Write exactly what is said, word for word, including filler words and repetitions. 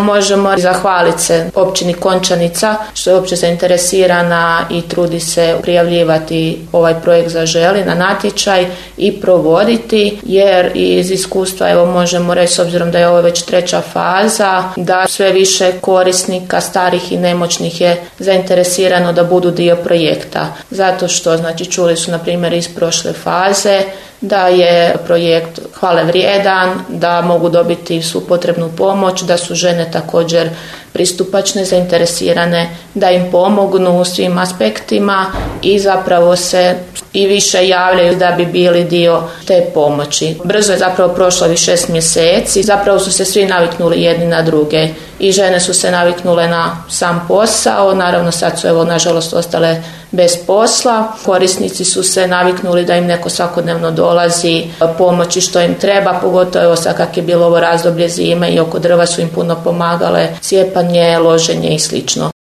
možemo zahvaliti se općini Končanica što je uopće zainteresirana i trudi se prijavljivati ovaj projekt Zaželi na natječaj i provoditi, jer iz iskustva evo možemo reći, s obzirom da je ovo već treća faza, da sve više korisnika starih i nemoćnih je zainteresirano da budu dio projekta. Zato što, znači, čuli su na primjer iz prošle faze da je projekt hvale vrijedan, da mogu dobiti svu potrebnu pomoć, da su žene također pristupačne, zainteresirane da im pomognu u svim aspektima i zapravo se i više javljaju da bi bili dio te pomoći. Brzo je zapravo prošlo ovih šest mjeseci, zapravo su se svi naviknuli jedni na druge i žene su se naviknule na sam posao, naravno sad su evo nažalost ostale bez posla. Korisnici su se naviknuli da im neko svakodnevno dolazi pomoći što im treba, pogotovo evo sad kak je bilo ovo razdoblje zime i oko drva su im puno pomagale cijepanje, loženje i slično.